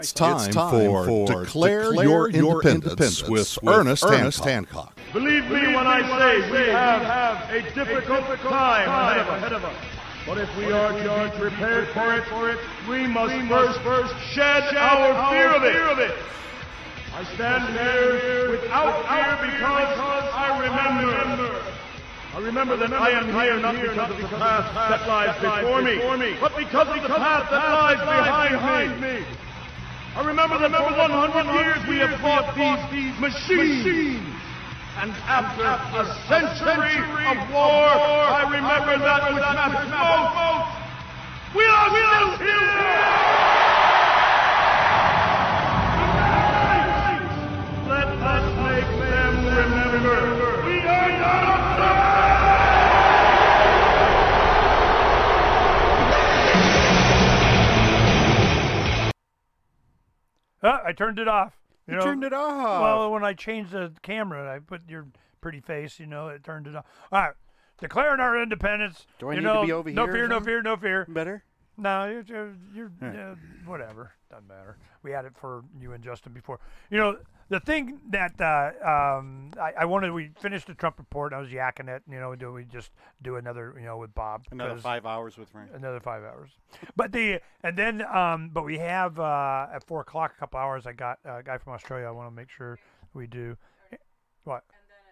It's time for Declare Your Independence with Ernest Hancock. Believe me when I say we have a difficult time ahead of us. But if we are to be prepared for it, we must first shed our fear of it. I stand here without fear because I remember that I am here not because of the path that lies before me, but because of the path that lies behind me. I remember that for 100 years we have fought these machines. And after a century of war, I remember that which matters most. We are still here! Let us make them remember. We are not done! I turned it off. You turned it off. Well, when I changed the camera and I put your pretty face, it turned it off. All right. Declaring our independence. Do I need to be over no here? No fear. Better? No, you're whatever. Doesn't matter. We had it for you and Justin before. The thing that I wanted, we finished the Trump report. I was yakking it. Do we just do another, with Bob? Another 5 hours with Frank. Another 5 hours. But we have at 4 o'clock, a couple hours. I got a guy from Australia. I want to make sure we do. What?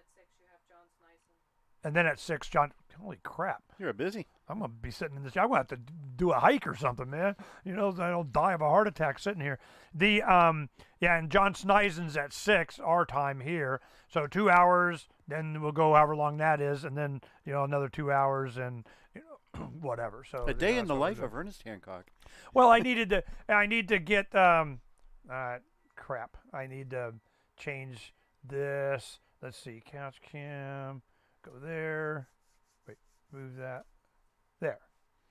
And then at 6, John. Holy crap! You're busy. I'm gonna be sitting in this. I'm gonna have to do a hike or something, man. I don't die of a heart attack sitting here. And John Snizen's at 6 our time here, so 2 hours. Then we'll go however long that is, and then another 2 hours and whatever. So a day in the life of Ernest Hancock. Well, I need to get crap. I need to change this. Let's see, couch cam. Go there. Wait, move that. There.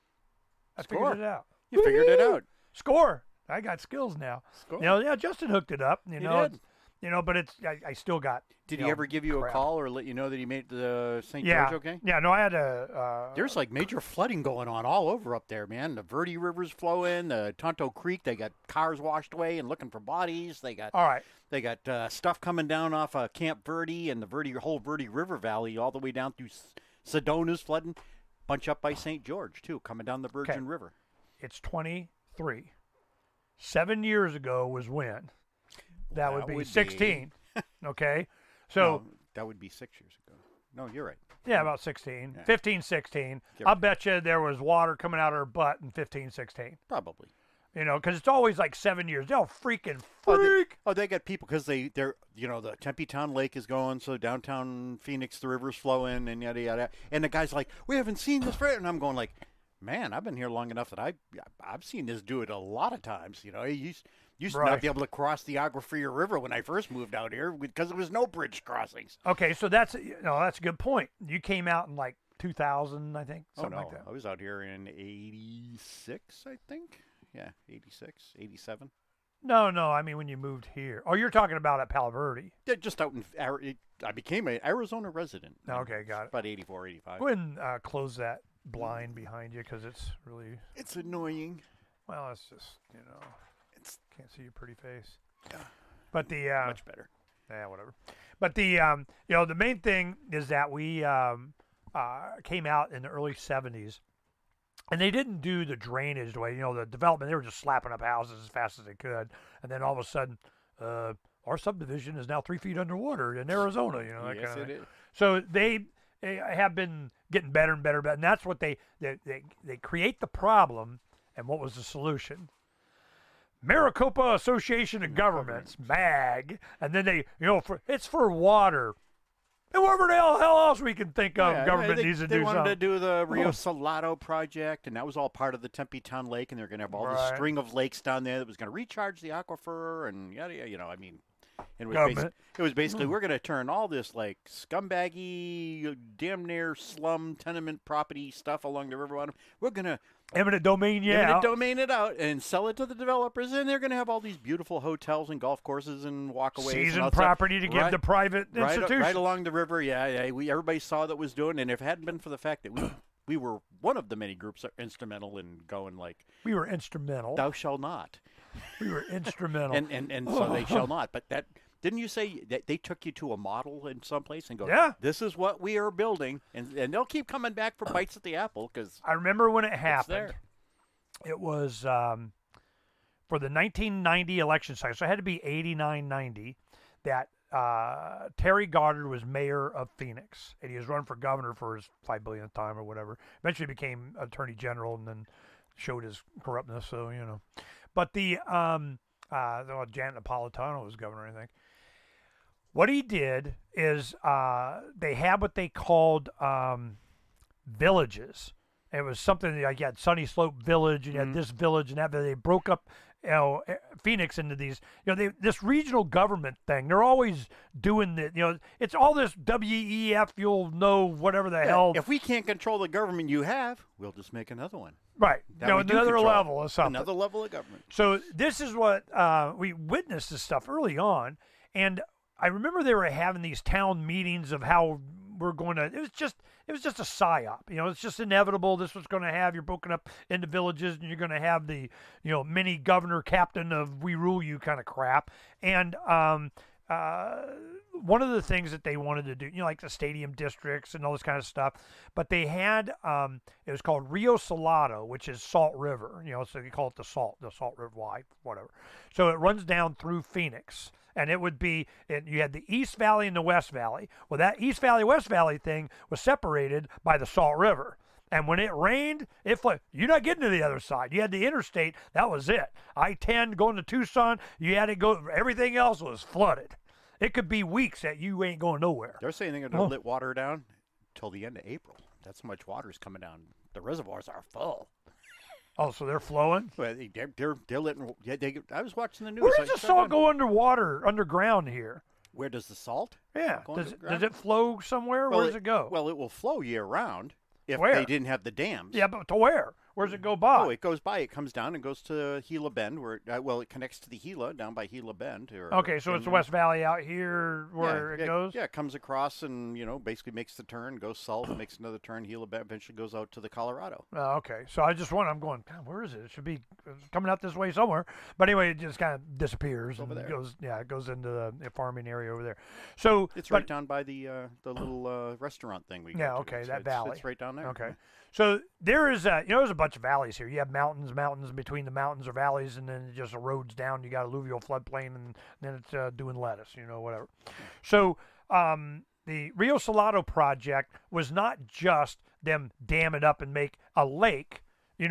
I figured it out. You figured it out. Score. I got skills now. Score. Justin hooked it up. He did. But it's I still got. Did he ever give you crap. a call or let you know that he made the St. George okay? Yeah, no, I had a... There's major flooding going on all over up there, man. The Verde River's flowing, the Tonto Creek, they got cars washed away and looking for bodies. They got... All right. They got stuff coming down off Camp Verde and the whole Verde River Valley all the way down through Sedona's flooding. Bunch up by St. George, too, coming down the Virgin River. It's 23. 7 years ago was when? That would be 16. Okay? So no, that would be 6 years ago. No, you're right. Yeah, about 16. Yeah. 15, 16. I'll bet you there was water coming out of her butt in 15, 16. Probably. Because it's always like 7 years. They'll freaking freak. They got people because they're the Tempe Town Lake is going, so downtown Phoenix, the river's flowing, and yada, yada. And the guy's like, we haven't seen this for it. And I'm going like, man, I've been here long enough that I've seen this do it a lot of times. You used to not be able to cross the Agua Fria River when I first moved out here because there was no bridge crossings. Okay, so that's a good point. You came out in like 2000, I think, something like that. I was out here in 86, I think. Yeah, 86, 87. No, I mean when you moved here. Oh, you're talking about at Palo Verde. Yeah, just out I became an Arizona resident. Okay, got it. About 84, 85. Go ahead and close that blind behind you because it's really... It's annoying. Well, it's just, can't see your pretty face. Yeah. But the... much better. Yeah, whatever. But the, the main thing is that we came out in the early 70s. And they didn't do the drainage the way, the development. They were just slapping up houses as fast as they could. And then all of a sudden, our subdivision is now 3 feet underwater in Arizona, that yes, kind of it thing. is. So they have been getting better and better. And that's what they create the problem. And what was the solution? Maricopa Association of Governments, MAG. And then they, it's for water. And whatever the hell else we can think of, government needs to do something. They wanted to do the Rio Salado project, and that was all part of the Tempe Town Lake, and they're going to have all this string of lakes down there that was going to recharge the aquifer, and yada, yada, it was basically we're going to turn all this like scumbaggy, damn near slum tenement property stuff along the river bottom. We're going to eminent domain, eminent domain it out and sell it to the developers, and they're going to have all these beautiful hotels and golf courses and walkaways. Season property to give to private institutions. Right along the river, everybody saw that was doing, and if it hadn't been for the fact that we were one of the many groups that were instrumental in going like... We were instrumental. Thou shalt not. We were instrumental. And so they shall not. But that didn't you say that they took you to a model in some place and go, yeah, this is what we are building, and they'll keep coming back for bites at the apple because I remember when it happened. It was for the 1990 election cycle, so it had to be 89-90 that Terry Goddard was mayor of Phoenix, and he was running for governor for his $5 billionth time or whatever. Eventually became attorney general and then showed his corruptness, so, you know. But the Janet Napolitano was governor, I think. What he did is they had what they called villages. It was something like you had Sunny Slope Village, and you had this village and that. They broke up, Phoenix into these, this regional government thing. They're always doing the, it's all this WEF. You'll know whatever the hell. If we can't control the government you have, we'll just make another one. Right. Another level of something. Another level of government. So this is what we witnessed this stuff early on, and I remember they were having these town meetings of how we're going to. It was just a psyop. It's just inevitable. This was going to have. You're broken up into villages, and you're going to have the mini governor, captain of we rule you kind of crap. And one of the things that they wanted to do, like the stadium districts and all this kind of stuff, but they had it was called Rio Salado, which is Salt River. So they call it the Salt River, whatever. So it runs down through Phoenix. And it would be, you had the East Valley and the West Valley. Well, that East Valley, West Valley thing was separated by the Salt River. And when it rained, it flooded. You're not getting to the other side. You had the interstate. That was it. I-10 going to Tucson, you had to go. Everything else was flooded. It could be weeks that you ain't going nowhere. They're saying they're going to let water down till the end of April. That's how much water is coming down. The reservoirs are full. Oh, so they're flowing? Well, they're letting. Yeah, I was watching the news. Where does the salt go underground here? Where does the salt? Yeah. Does it flow somewhere? Where does it go? Well, it will flow year round if where? They didn't have the dams. Yeah, but to where? Where does it go by? Oh, it goes by. It comes down and goes to Gila Bend, where it connects to the Gila down by Gila Bend. Okay, so it's the West Valley out here where it goes. Yeah, it comes across and basically makes the turn, goes south, makes another turn. Gila Bend eventually goes out to the Colorado. Okay, so I just wonder. I'm going, God, where is it? It should be coming out this way somewhere. But anyway, it just kind of disappears over and there. Goes. Yeah, it goes into the farming area over there. So it's right down by the little restaurant thing we. Yeah, okay, that valley. It's right down there. Okay. So there is there's a bunch of valleys here. You have mountains, between the mountains are valleys, and then it just erodes down. You got alluvial floodplain, and then it's doing lettuce, whatever. So the Rio Salado project was not just them dam it up and make a lake,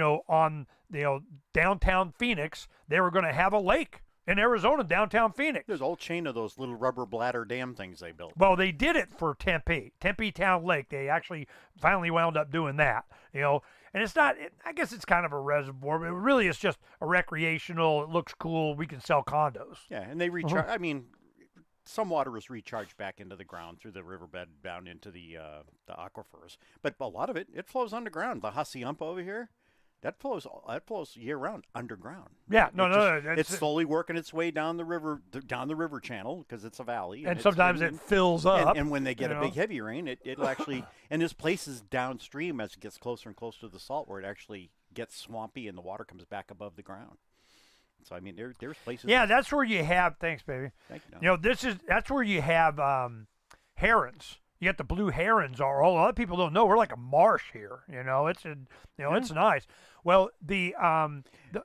on downtown Phoenix. They were going to have a lake in Arizona, downtown Phoenix. There's a whole chain of those little rubber bladder dam things they built. Well, they did it for Tempe Town Lake. They actually finally wound up doing that, And it's not, I guess it's kind of a reservoir, but it really is just a recreational. It looks cool. We can sell condos. Yeah, and they recharge. I mean, some water was recharged back into the ground through the riverbed down into the aquifers. But a lot of it flows underground. The Hacienda over here. That flows year round underground. Yeah, it's slowly working its way down the river channel because it's a valley. And sometimes it fills up. And when they get a big heavy rain, it'll actually. And there's places downstream as it gets closer and closer to the salt where it actually gets swampy and the water comes back above the ground. So I mean, there's places. Yeah, that's where you have. Thanks, baby. Thank you. That's where you have herons. You got the blue herons. Are all a lot of people don't know we're like a marsh here. It's nice. Well, Bill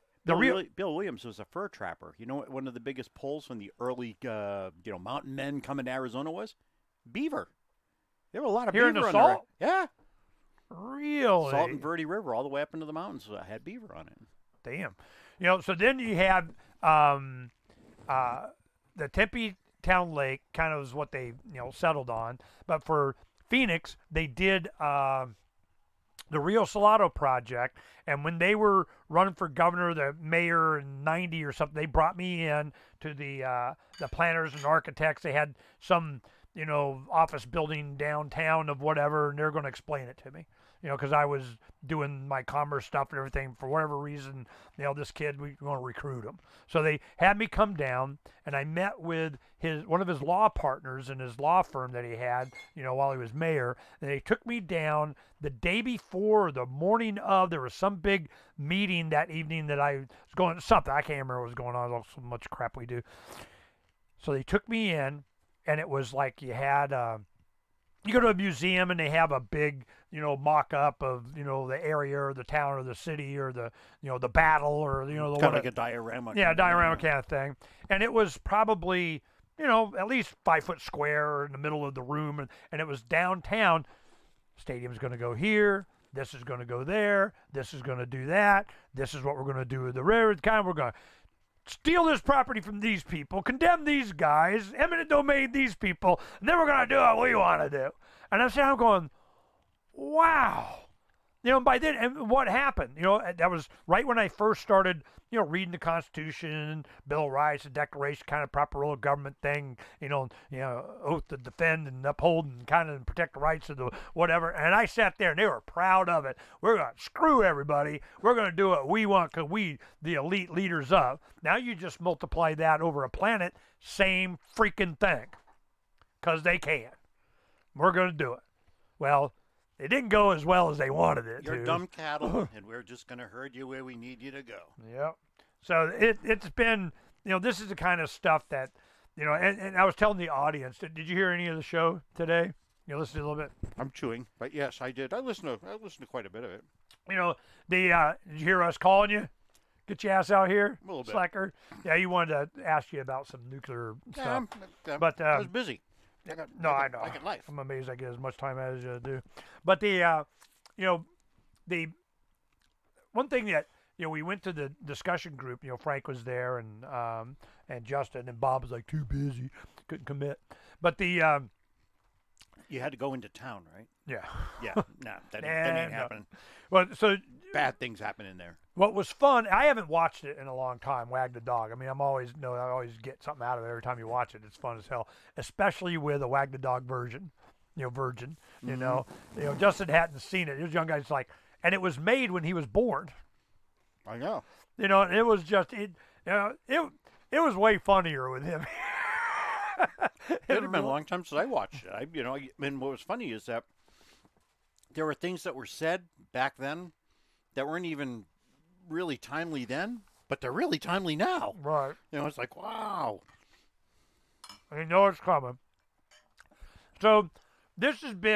Williams was a fur trapper. You know what one of the biggest pulls from the early mountain men coming to Arizona was? Beaver. There were a lot of here beaver in the on salt. Yeah. Really? Salt and Verde River all the way up into the mountains had beaver on it. Damn. So then you have the Tempe Town Lake kind of is what they settled on, but for Phoenix they did the Rio Salado project, and when they were running for governor, the mayor in '90 or something, they brought me in to the planners and architects. They had some office building downtown of whatever, and they're going to explain it to me. because I was doing my commerce stuff and everything. For whatever reason, this kid, we want to recruit him. So they had me come down, and I met with one of his law partners in his law firm that he had, while he was mayor. And they took me down the day before, the morning of. There was some big meeting that evening that I was going something. I can't remember what was going on. There's so much crap we do. So they took me in, and it was like you had. You go to a museum and they have a big, mock-up of, the area or the town or the city or the, the battle or, the kind of like a diorama. Yeah, diorama kind of thing. And it was probably, at least 5 foot square in the middle of the room. And it was downtown. Stadium's going to go here. This is going to go there. This is going to do that. This is what we're going to do with the railroad. We're going to steal this property from these people, condemn these guys, eminent domain these people, and then we're going to do what we want to do. And I'm going, wow. By then, and what happened? That was right when I first started, reading the Constitution, Bill of Rights, the Declaration, kind of proper role of government thing, oath to defend and uphold and kind of protect the rights of the whatever. And I sat there and they were proud of it. We're going to screw everybody. We're going to do what we want because we, the elite leaders of. Now you just multiply that over a planet, same freaking thing. Because they can. We're going to do it. Well, it didn't go as well as they wanted it to. You're dumb cattle, and we're just going to herd you where we need you to go. Yep. So it's been, this is the kind of stuff that, and I was telling the audience, did you hear any of the show today? You listened to a little bit? I'm chewing, but yes, I did. I listened to quite a bit of it. Did you hear us calling you? Get your ass out here, a little bit. Slacker. Yeah, you wanted to ask you about some nuclear stuff. But I was busy. I know. I get life. I'm amazed I get as much time as you do. But the one thing that we went to the discussion group. Frank was there and Justin, and Bob was like too busy, couldn't commit. But the you had to go into town, right? Yeah. Yeah. No, that ain't happening. Well, so bad things happen in there. What was fun, I haven't watched it in a long time, Wag the Dog. I mean, I always get something out of it every time you watch it. It's fun as hell, especially with a Wag the Dog version, Virgin. Justin hadn't seen it. He was a young guy. It's like, and it was made when he was born. I know. It was just it was way funnier with him. It had been a long time since I watched it. And what was funny is that there were things that were said back then that weren't even really timely then, but they're really timely now. Right. It's like, wow. I know it's coming. So it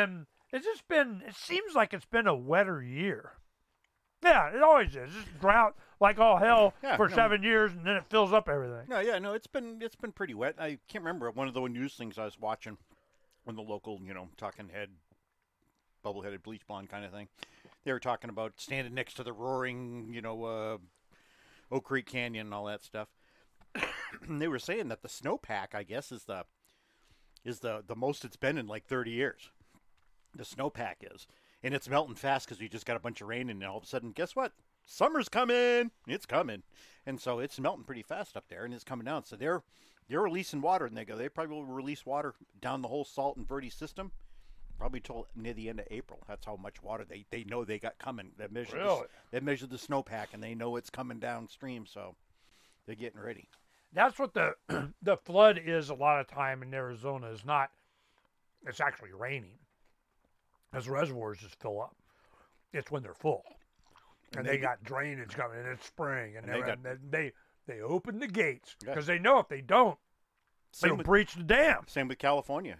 seems like it's been a wetter year. Yeah, it always is. It's drought like all hell for 7 years, and then it fills up everything. No, it's been pretty wet. I can't remember one of the news things I was watching when the local, talking head, bubble-headed bleach blonde kind of thing. They were talking about standing next to the roaring, Oak Creek Canyon and all that stuff. And they were saying that the snowpack, I guess, is the most it's been in like 30 years. The snowpack is. And it's melting fast because we just got a bunch of rain, and all of a sudden, guess what? Summer's coming. It's coming. And so it's melting pretty fast up there, and it's coming down. So they're releasing water, and they probably will release water down the whole Salt and Verde system probably till near the end of April. That's how much water they know they got coming. They measured the snowpack, and they know it's coming downstream, so they're getting ready. That's what the flood is a lot of time in Arizona. It's actually raining. As reservoirs just fill up. It's when they're full. And they got drainage coming, and it's spring. And they open the gates because they know if they don't, they'll breach the dam. Same with California.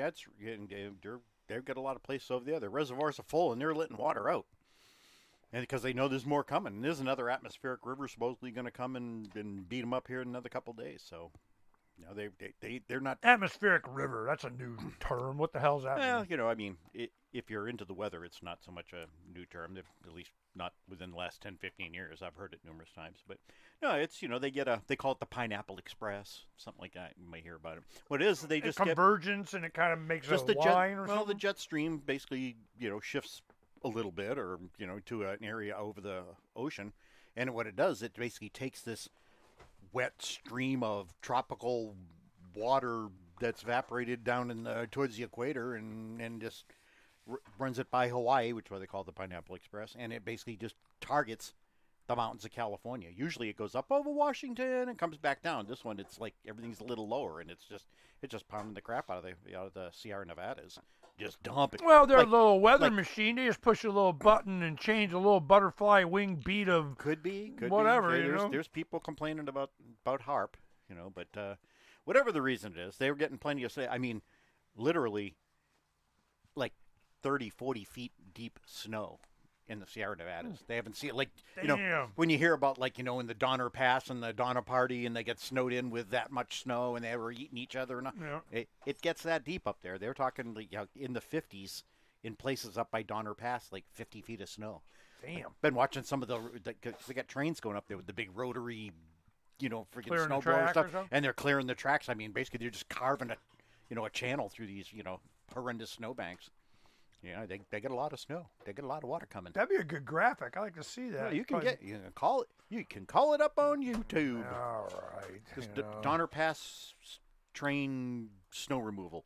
They've got a lot of places over there. The reservoirs are full, and they're letting water out. And because they know there's more coming. And there's another atmospheric river supposedly going to come and beat them up here in another couple of days. So, they're not... Atmospheric river, that's a new term. What the hell's that mean? If you're into the weather, it's not so much a new term, at least not within the last 10, 15 years. I've heard it numerous times. But, no, it's, they call it the Pineapple Express, something like that. You might hear about it. What it is, they just convergence, and it kind of makes just a line or something? Well, the jet stream basically, shifts a little bit or, to an area over the ocean. And what it does, it basically takes this wet stream of tropical water that's evaporated down towards the equator and just runs it by Hawaii, which is what they call the Pineapple Express, and it basically just targets the mountains of California. Usually it goes up over Washington and comes back down. This one, it's like everything's a little lower, and it's just pounding the crap out of the Sierra Nevadas, just dumping. Well, they're a little weather machine. They just push a little button and change a little butterfly wing beat of could be whatever. There's people complaining about HAARP, but whatever the reason it is, they were getting plenty of. I mean, literally, like 30, 40 feet deep snow in the Sierra Nevadas. They haven't seen it. When you hear about in the Donner Pass and the Donner Party and they get snowed in with that much snow and they were eating each other. It gets that deep up there. They're talking in the 50s in places up by Donner Pass, like 50 feet of snow. Damn. Been watching some of they got trains going up there with the big rotary, freaking Clearing snowblower stuff. so? And they're clearing the tracks. I mean, basically they're just carving a channel through these, horrendous snowbanks. Yeah, they get a lot of snow. They get a lot of water coming. That'd be a good graphic. I like to see that. Yeah, you can call it up on YouTube. All right. Just Donner Pass train snow removal.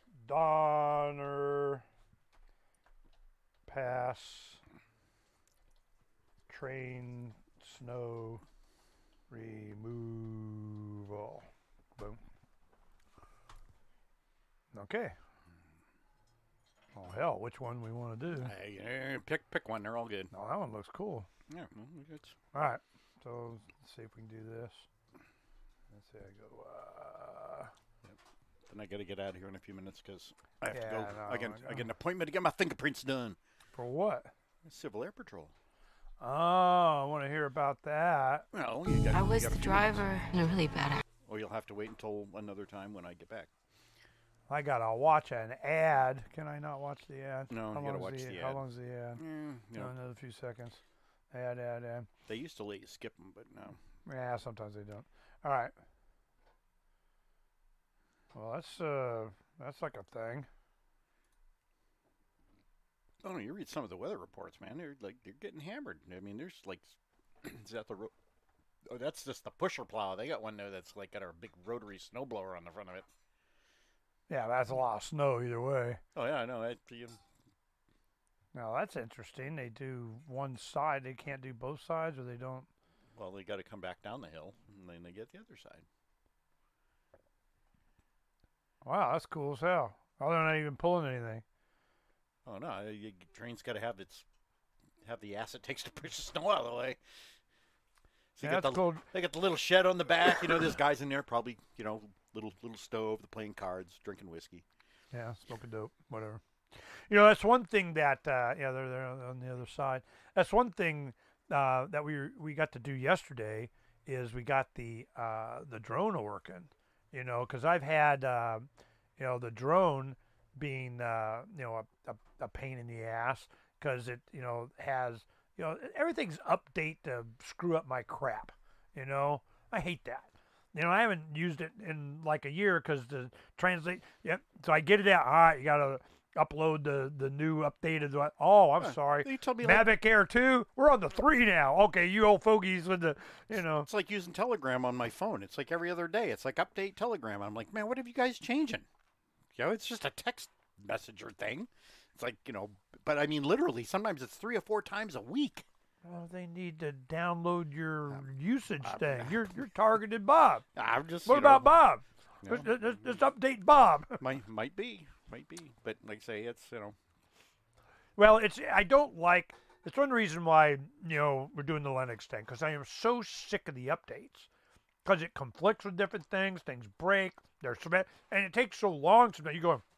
Donner Pass train snow removal. Boom. Okay. Oh, hell, which one we want to do? Pick one. They're all good. Oh, that one looks cool. Yeah, it's All right. So let's see if we can do this. Let's see. I go. Then I got to get out of here in a few minutes because I have to Yeah, go. no, I get an appointment to get my fingerprints done. For what? Civil Air Patrol. Oh, I want to hear about that. Well, I was the driver in a really bad. Or you'll have to wait until another time when I get back. I gotta watch an ad. Can I not watch the ad? No, you gotta watch the ad. How long's the ad? Another few seconds. Ad. They used to let you skip them, but no. Yeah, sometimes they don't. All right. Well, that's like a thing. Oh no, you read some of the weather reports, man. They're getting hammered. I mean, there's is that the oh, that's just the pusher plow. They got one there that's got a big rotary snowblower on the front of it. Yeah, that's a lot of snow either way. Oh yeah, I know. Now that's interesting. They do one side. They can't do both sides, or they don't. Well, they got to come back down the hill, and then they get the other side. Wow, that's cool as hell. Oh, they're not even pulling anything. Oh no, train's got to have the ass it takes to push the snow out of the way. So Yeah, that's cool. They got the little shed on the back. There's guys in there probably, little stove, they're playing cards, drinking whiskey. Yeah, smoking dope, whatever. That's one thing that they're on the other side. That's one thing that we got to do yesterday is we got the drone working. Because I've had the drone being a pain in the ass because it has everything's update to screw up my crap. I hate that. I haven't used it in like a year because the translate. Yep. So I get it out. All right, you gotta upload the new updated. Oh, I'm sorry. You told me Mavic Air 2. We're on the 3 now. Okay, you old fogies with the It's like using Telegram on my phone. It's like every other day. It's like update Telegram. I'm like, man, what have you guys changing? It's just a text messenger thing. It's like but I mean, literally, sometimes it's 3 or 4 times a week. Well, they need to download your usage thing. You're targeted Bob. I'm just. What about Bob? Just update Bob. Might be, but like I say, it's Well, I don't like. It's one reason why we're doing the Linux thing because I am so sick of the updates because it conflicts with different things. Things break. And it takes so long. Sometimes you go.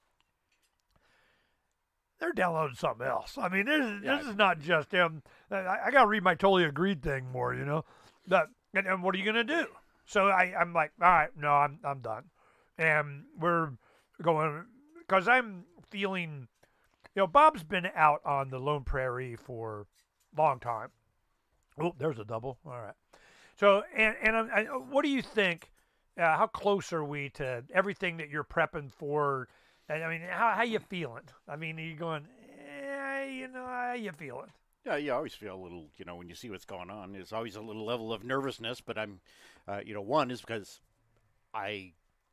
They're downloading something else. I mean, this is not just them. I got to read my totally agreed thing more, and what are you going to do? So I'm like, all right, no, I'm done. And we're going, because I'm feeling, Bob's been out on the Lone Prairie for a long time. Oh, there's a double. All right. So, and what do you think, how close are we to everything that you're prepping for? I mean, how you feeling? I mean, are you going, how you feeling? Yeah, you always feel a little, when you see what's going on. There's always a little level of nervousness, but I'm, one is because I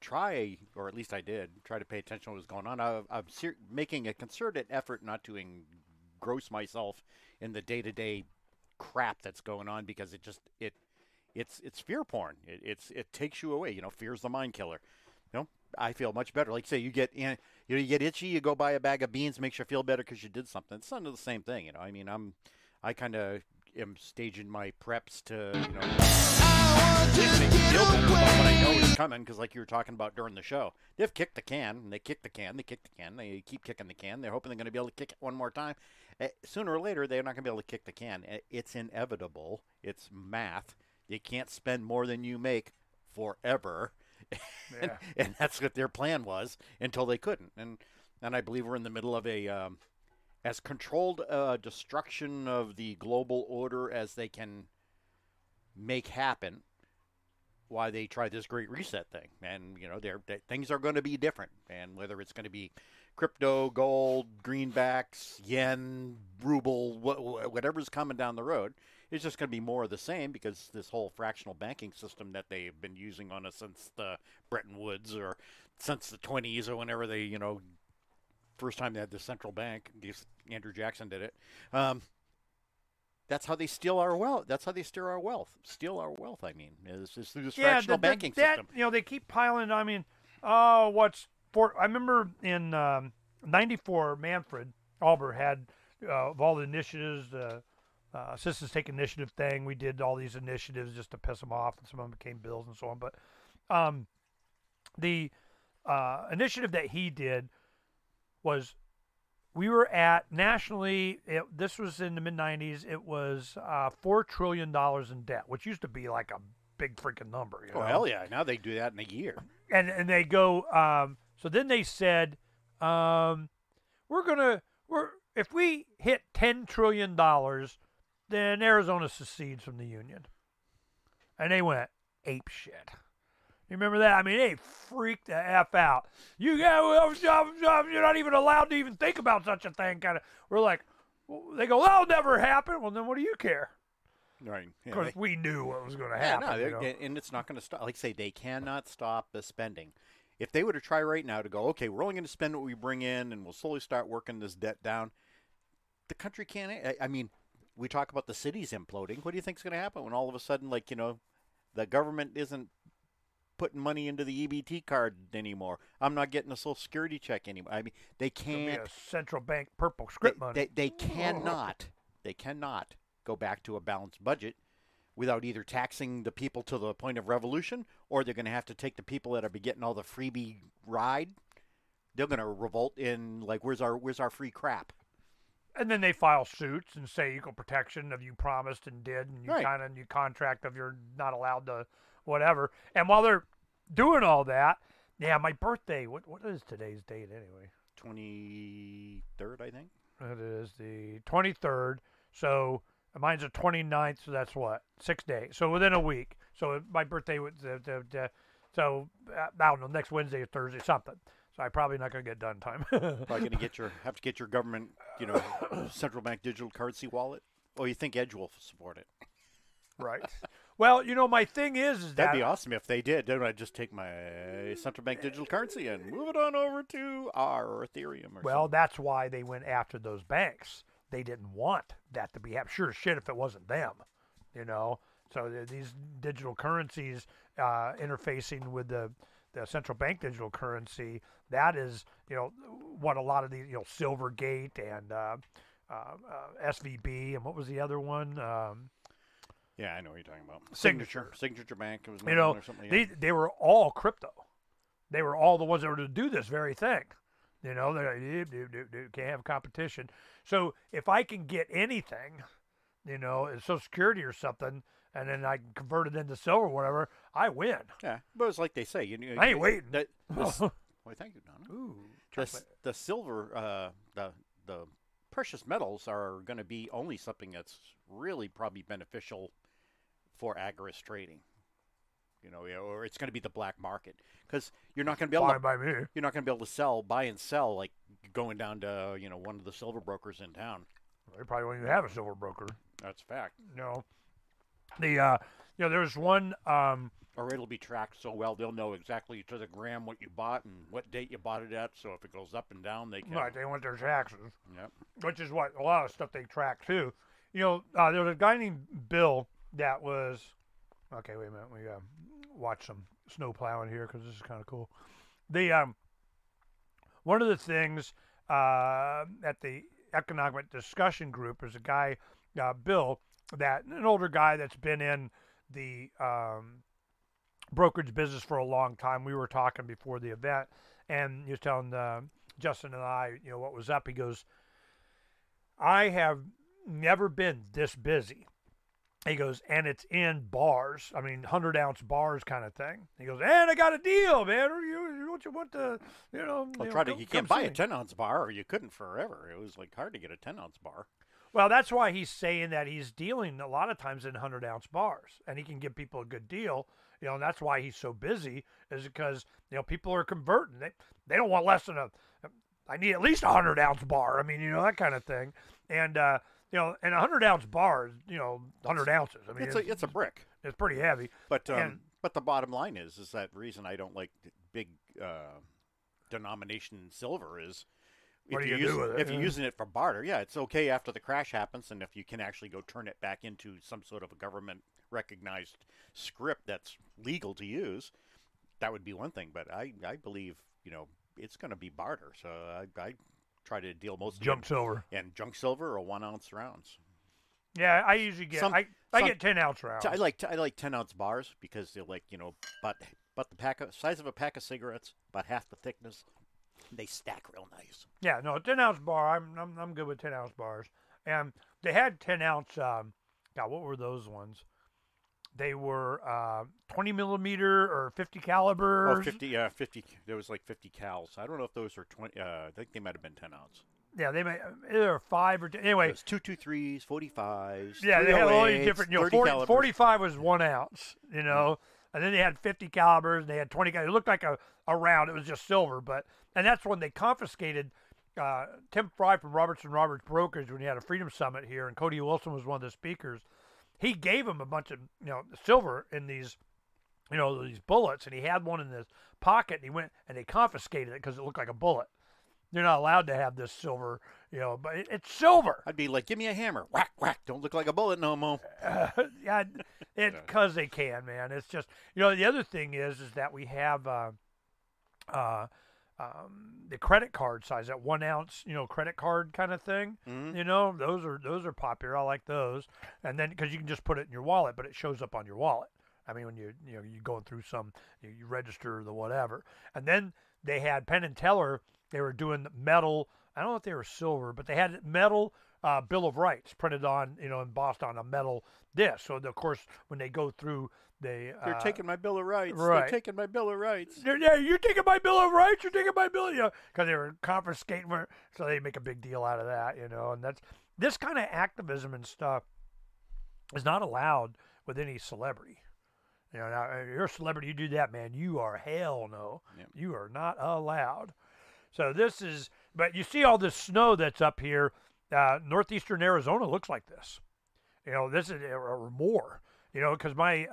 try, or at least I did, try to pay attention to what was going on. I'm making a concerted effort not to engross myself in the day-to-day crap that's going on, because it's fear porn. It takes you away. Fear's the mind killer. I feel much better. Like, say you get itchy, you go buy a bag of beans, makes you feel better because you did something. It's kind of the same thing. I kind of am staging my preps to at least make me feel better about what I know is coming, because like you were talking about during the show, they've kicked the can, and they kick the can, they keep kicking the can. They're hoping they're going to be able to kick it one more time. Sooner or later, they're not going to be able to kick the can. It's inevitable. It's math. You can't spend more than you make forever. Yeah. and that's what their plan was until they couldn't. And I believe we're in the middle of a as controlled destruction of the global order as they can make happen, why they try this great reset thing. And things are going to be different, and whether it's going to be crypto, gold, greenbacks, yen, ruble, whatever's coming down the road, it's just going to be more of the same, because this whole fractional banking system that they've been using on us since the Bretton Woods, or since the 20s, or whenever they, first time they had the central bank, Andrew Jackson did it. That's how they steal our wealth. That's how they steal our wealth. I mean, is through this fractional banking system. They keep piling. I mean, I remember in '94, Manfred Alber had of all the initiatives, Citizens Take Initiative thing. We did all these initiatives just to piss them off, and some of them became bills and so on. But the initiative that he did was, we were at nationally, this was in the mid-'90s, it was $4 trillion in debt, which used to be like a big freaking number. Oh, hell yeah. Now they do that in a year. And they go, so then they said, if we hit $10 trillion, then Arizona secedes from the Union. And they went ape shit. You remember that? I mean, they freaked the F out. You're not even allowed to even think about such a thing. Kind of. We're like, they go, that'll never happen. Well, then what do you care? Right. Because we knew what was going to happen. And it's not going to stop. Like I say, they cannot stop the spending. If they were to try right now to go, okay, we're only going to spend what we bring in, and we'll slowly start working this debt down, the country can't. I mean, we talk about the cities imploding. What do you think is going to happen when all of a sudden, the government isn't putting money into the EBT card anymore? I'm not getting a Social Security check anymore. I mean, they can't. A central bank purple script money. They cannot. They cannot go back to a balanced budget without either taxing the people to the point of revolution, or they're going to have to take the people that are getting all the freebie ride. They're going to revolt in where's our free crap? And then they file suits and say equal protection of you promised and did, and you right. you contract of you're not allowed to whatever. And while they're doing all that, my birthday. What is today's date anyway? 23rd, I think. It is the 23rd. So mine's the 29th. So that's what, 6 days. So within a week. So my birthday was so I don't know, next Wednesday or Thursday something. So I'm probably not going to get done in time. Probably going to have to get your government, central bank digital currency wallet. Oh, you think Edge will support it? Right. Well, my thing is that that'd be awesome if they did. Then I'd just take my central bank digital currency and move it on over to R or Ethereum or something. That's why they went after those banks. They didn't want that to be happening. Sure as shit if it wasn't them, So these digital currencies interfacing with the central bank digital currency, that is, what a lot of these, Silvergate and SVB, and what was the other one? Yeah, I know what you're talking about. Signature Bank. It was or something. They were all crypto. They were all the ones that were to do this very thing. They're like, can't have competition. So if I can get anything, Social Security or something, and then I can convert it into silver or whatever, I win. Yeah, but it's like they say. I ain't waiting. Well, thank you, Donna. Ooh, the silver, the precious metals are going to be only something that's really probably beneficial for aggregate trading. Or it's going to be the black market, because you're not going to be able to. You're not going to be able to buy and sell like going down to one of the silver brokers in town. They probably won't even have a silver broker. That's a fact. The there was one. Or it'll be tracked so well they'll know exactly to the gram what you bought and what date you bought it at. So if it goes up and down, they can. Right, they want their taxes. Yep. Which is what a lot of stuff they track too. There was a guy named Bill that was. Okay, wait a minute. We watch some snow plowing here because this is kind of cool. The one of the things at the economic discussion group is a guy, Bill, that an older guy that's been in the brokerage business for a long time. We were talking before the event, and he was telling Justin and I, what was up. He goes, I have never been this busy. He goes, and it's in bars. I mean, 100-ounce bars kind of thing. He goes, and I got a deal, man. What you want to, you can't buy a 10-ounce bar, or you couldn't forever. It was like hard to get a 10-ounce bar. Well, that's why he's saying that he's dealing a lot of times in 100-ounce bars, and he can give people a good deal. And that's why he's so busy, is because people are converting. They don't want less than I need at least a 100-ounce bar. I mean, that kind of thing. And and a 100-ounce bar is 100 ounces. I mean, it's a brick. It's pretty heavy. But the bottom line is that reason I don't like big denomination silver is. What do you do with it? If you're using it for barter, yeah, it's okay after the crash happens, and if you can actually go turn it back into some sort of a government-recognized script that's legal to use, that would be one thing. But I believe, it's going to be barter. So I try to deal most junk silver and junk silver or 1-ounce rounds. Yeah, I usually get I get 10-ounce rounds. I like 10-ounce bars because they're like but the size of a pack of cigarettes, about half the thickness. They stack real nice. Yeah, no, 10-ounce bar. I'm good with 10-ounce bars. And they had 10-ounce. God, what were those ones? They were 20 millimeter or 50 calibers. Oh, 50. Yeah, 50. There was like 50 cals. I don't know if those were 20. I think they might have been 10-ounce. Yeah, they may either 5 or 10. Anyway, it was 223s, 45s. Yeah, they had all these different. 45 was 1 ounce. And then they had 50 calibers, and they had 20 calibers. It looked like a round. It was just silver. And that's when they confiscated Tim Fry from Robertson Roberts Brokerage when he had a Freedom Summit here, and Cody Wilson was one of the speakers. He gave him a bunch of silver in these these bullets, and he had one in his pocket, and he went and they confiscated it because it looked like a bullet. They're not allowed to have this silver, but it's silver. I'd be like, give me a hammer. Whack, whack. Don't look like a bullet no more. Yeah, it's because they can, man. It's just, the other thing is that we have the credit card size, that 1 ounce, credit card kind of thing. Mm-hmm. Those are popular. I like those. And then, because you can just put it in your wallet, but it shows up on your wallet. I mean, when you're going through you register the whatever. And then they had Penn and Teller. They were doing metal. I don't know if they were silver, but they had metal Bill of Rights printed on, embossed on a metal disc. So, of course, when they go through, they're taking my Bill of Rights. Right. They're taking my Bill of Rights. You're taking my Bill of Rights. You're taking my Bill, because they were confiscating. So they make a big deal out of that, And that's this kind of activism and stuff is not allowed with any celebrity. Now you're a celebrity, you do that, man. You are hell no. Yep. You are not allowed. So but you see all this snow that's up here. Northeastern Arizona looks like this. This is or more. Because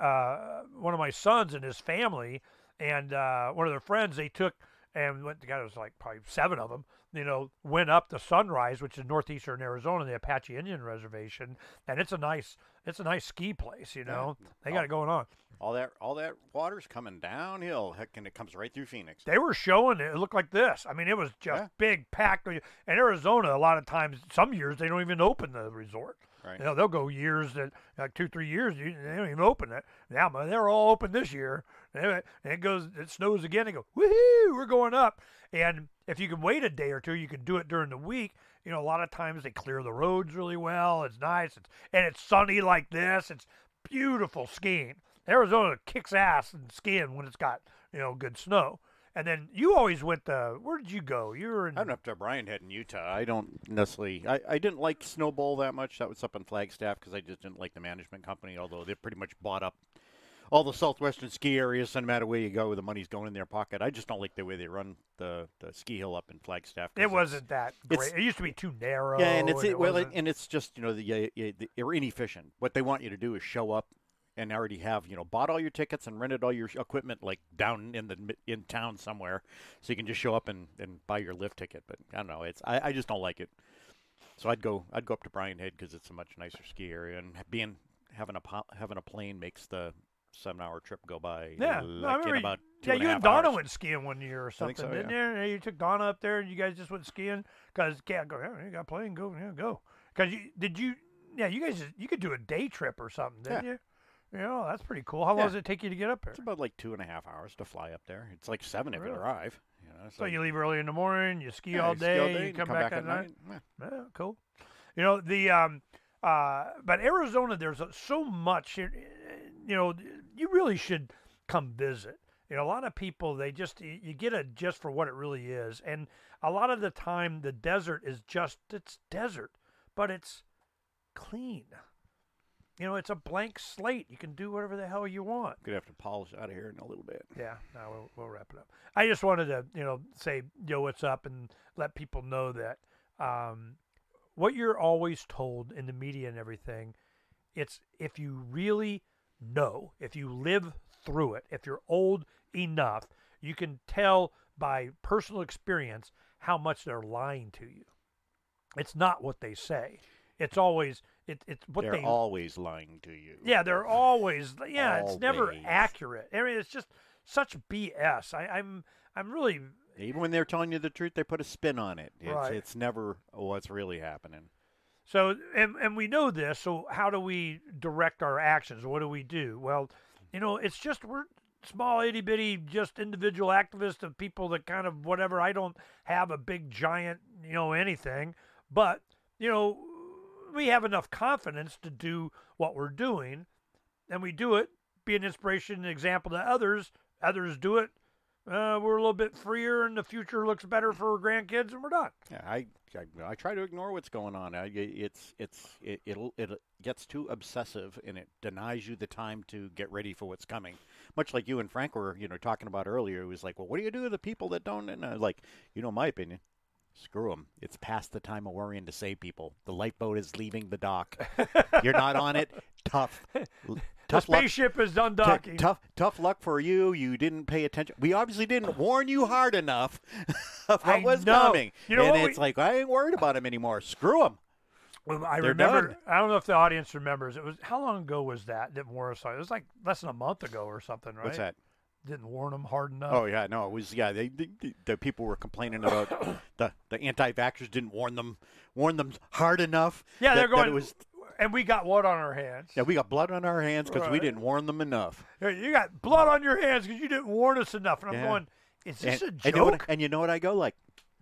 one of my sons and his family and one of their friends, they took and went. It was like probably 7 of them. Went up to Sunrise, which is northeastern Arizona, the Apache Indian Reservation, and it's a nice ski place. They got it going on. All that water's coming downhill. Heck, and it comes right through Phoenix. They were showing it looked like this. I mean, it was just big, packed. And Arizona, a lot of times, some years they don't even open the resort. Right. They'll go years that like 2-3 years they don't even open it. Now they're all open this year. And it snows again. They go, woohoo! We're going up. And if you can wait a day or two, you can do it during the week. A lot of times they clear the roads really well. It's nice. And it's sunny like this. It's beautiful skiing. Arizona kicks ass in skiing when it's got, good snow. And then you always went where did you go? You were in... I went up to Brian Head in Utah. I don't necessarily... I didn't like Snowbowl that much. That was up in Flagstaff because I just didn't like the management company, although they pretty much bought up all the southwestern ski areas. No matter where you go, the money's going in their pocket. I just don't like the way they run the ski hill up in Flagstaff. It wasn't that great. It used to be too narrow. Yeah, and it's just, they're inefficient. What they want you to do is show up and already have, bought all your tickets and rented all your equipment like down in town somewhere, so you can just show up and buy your lift ticket. But I don't know, I just don't like it. So I'd go up to Brian Head because it's a much nicer ski area, and having a plane makes the 7-hour trip go by. Yeah, in about 2.5 you and Donna hours. went skiing one year or something, so, didn't yeah. you? You took Donna up there, and you guys just went skiing because you got a plane, go. Because you guys you could do a day trip or something, didn't you? That's pretty cool. How long does it take you to get up there? It's about like 2.5 hours to fly up there. It's like 7 if you arrive. So you leave early in the morning, you ski all you day, you come back at night. Yeah, cool. But Arizona, there's so much. You really should come visit. A lot of people, you get it just for what it really is, and a lot of the time the desert is it's desert, but it's clean. It's a blank slate. You can do whatever the hell you want. Gonna have to polish out of here in a little bit. Yeah, no, we'll wrap it up. I just wanted to, say, what's up and let people know that what you're always told in the media and everything, it's if you really know, if you live through it, if you're old enough, you can tell by personal experience how much they're lying to you. It's not what they say. It's always it's what they're always lying to you. Yeah, they're always. Yeah, always. It's never accurate. I mean, it's just such BS. I'm really. Even when they're telling you the truth, they put a spin on it. Right. It's never what's really happening. So, and we know this. So, how do we direct our actions? What do we do? Well, it's just we're small, itty bitty, just individual activists of people that kind of whatever. I don't have a big giant, anything, but we have enough confidence to do what we're doing, and we do it, be an inspiration and example to others. Others do it. We're a little bit freer, and the future looks better for our grandkids, and we're done. Yeah, I try to ignore what's going on. It gets too obsessive, and it denies you the time to get ready for what's coming. Much like you and Frank were, talking about earlier. It was like, well, what do you do with the people that don't? And I was like, my opinion. Screw them. It's past the time of worrying to save people. The lifeboat is leaving the dock. You're not on it. Tough The spaceship is done docking. Tough luck for you. You didn't pay attention. We obviously didn't warn you hard enough of what was coming. It's like, I ain't worried about him anymore. Screw them. Well, I remember. I don't know if the audience remembers. It was how long ago was that? Didn't warn us. It was like less than a month ago or something, right? What's that? Didn't warn them hard enough. Oh yeah, no, it was the people were complaining about the anti-vaxxers didn't warn them hard enough. Yeah, they're going. That it was, and we got blood on our hands. Yeah, we got blood on our hands because we didn't warn them enough. You got blood on your hands because you didn't warn us enough. And I'm going, is this a joke? And you know what I go like?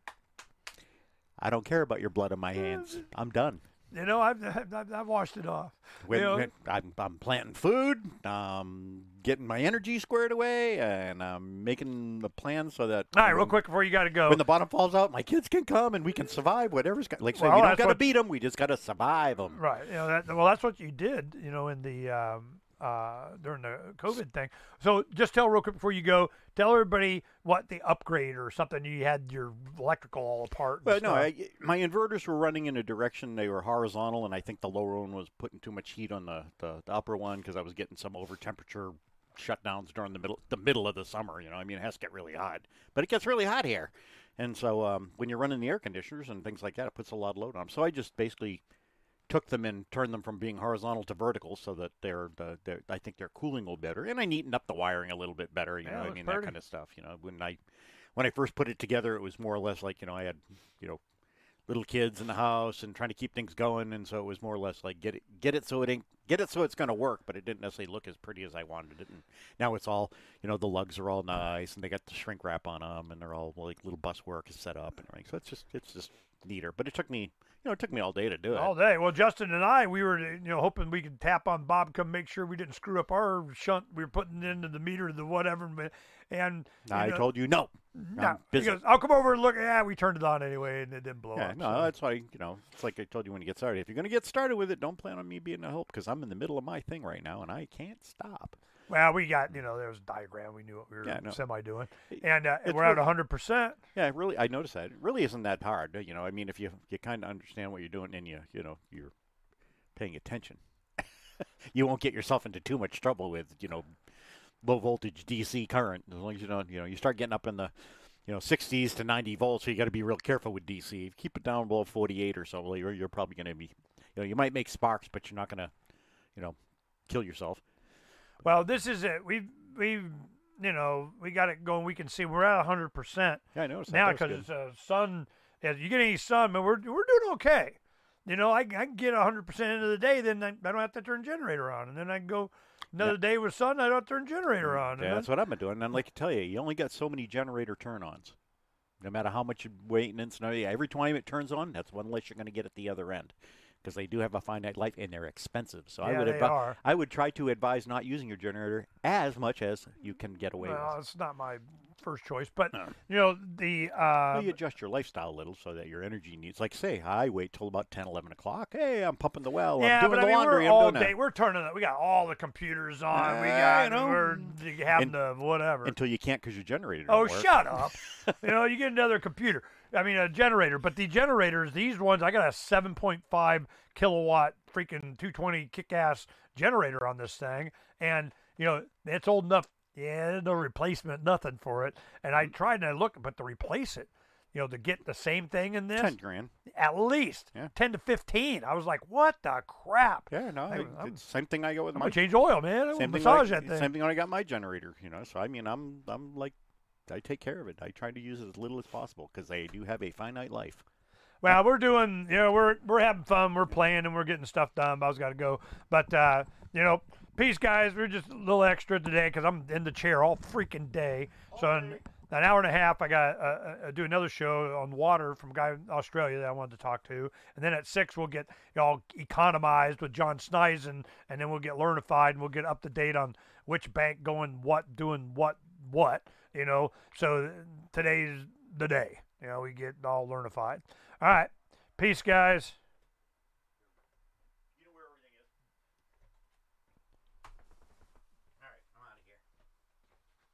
I don't care about your blood on my hands. I'm done. I've washed it off. I'm planting food, getting my energy squared away, and I'm making the plan so that. All right, real quick before you got to go. When the bottom falls out, my kids can come and we can survive whatever's. We don't got to beat them. We just got to survive them. Right. That's what you did. In the during the COVID thing. So just tell real quick before you go. Tell everybody what the upgrade or something. You had your electrical all apart. Well, no, my inverters were running in a direction. They were horizontal, and I think the lower one was putting too much heat on the upper one because I was getting some over temperature shutdowns during the middle of the summer. It has to get really hot, but it gets really hot here, and so when you're running the air conditioners and things like that, it puts a lot of load on them. So I just basically took them and turned them from being horizontal to vertical so that I think they're cooling a little better. And I neatened up the wiring a little bit better, that kind of stuff. When I first put it together, it was more or less like, I had, little kids in the house and trying to keep things going. And so it was more or less like get it so it's going to work, but it didn't necessarily look as pretty as I wanted it. And now it's all, the lugs are all nice and they got the shrink wrap on them and they're all like little bus work is set up and everything. So it's just neater, but it took me all day to do it. All day. Well, Justin and I, we were, hoping we could tap on Bob, come make sure we didn't screw up our shunt we were putting into the meter, the whatever. And I told you no. No. He goes, I'll come over and look. Yeah, we turned it on anyway, and it didn't blow up. No, that's why, it's like I told you when you get started. If you're going to get started with it, don't plan on me being a help because I'm in the middle of my thing right now, and I can't stop. Well, we got, there was a diagram. We knew what we were semi-doing. And we're at 100%. Yeah, really, I noticed that. It really isn't that hard. If you kind of understand what you're doing and you're paying attention. You won't get yourself into too much trouble with, low voltage DC current. As long as you start getting up in the 60s to 90 volts, so you got to be real careful with DC. Keep it down below 48 or so, you're probably going to be, you might make sparks, but you're not going to, kill yourself. Well, this is it. We got it going. We can see we're at 100%. Yeah, I noticed that. Now because sun. As you get any sun, man, we're doing okay. I can get 100% into the day, then I don't have to turn the generator on, and then I can go another day with sun. I don't turn the generator on. Yeah, that's what I've been doing. And like I tell you only got so many generator turn-ons. No matter how much maintenance, every time it turns on, that's one less you're going to get at the other end, because they do have a finite life and they're expensive. So I would try to advise not using your generator as much as you can get away with. Well, it's not my first choice, but you adjust your lifestyle a little so that your energy needs. Like say, I wait till about 10, 11 o'clock. Hey, I'm pumping the well. Yeah, I'm doing the laundry. We're all day. We're turning it. We got all the computers on. We got we're having the whatever until you can't because your generator. Don't work. Shut up! You get another computer. I mean, a generator. But the generators, these ones, I got a 7.5 kilowatt freaking 220 kick-ass generator on this thing, and it's old enough. Yeah, no replacement, nothing for it. And I tried to look, but to replace it, to get the same thing in this, $10,000 at least, 10 to 15. I was like, what the crap? Yeah, no, it's same thing I got with I'm my. gonna change oil, man. I'm same gonna massage that thing. Same thing when I got my generator. So I mean, I'm like, I take care of it. I try to use it as little as possible because they do have a finite life. Well, we're doing, we're having fun. We're playing and we're getting stuff done. Bob's got to go, but peace, guys. We're just a little extra today because I'm in the chair all freaking day. So in an hour and a half, I got to do another show on water from a guy in Australia that I wanted to talk to. And then at 6, we'll get y'all economized with John Sneisen, and then we'll get learnified, and we'll get up to date on which bank going what, doing what. So today's the day. We get all learnified. All right. Peace, guys.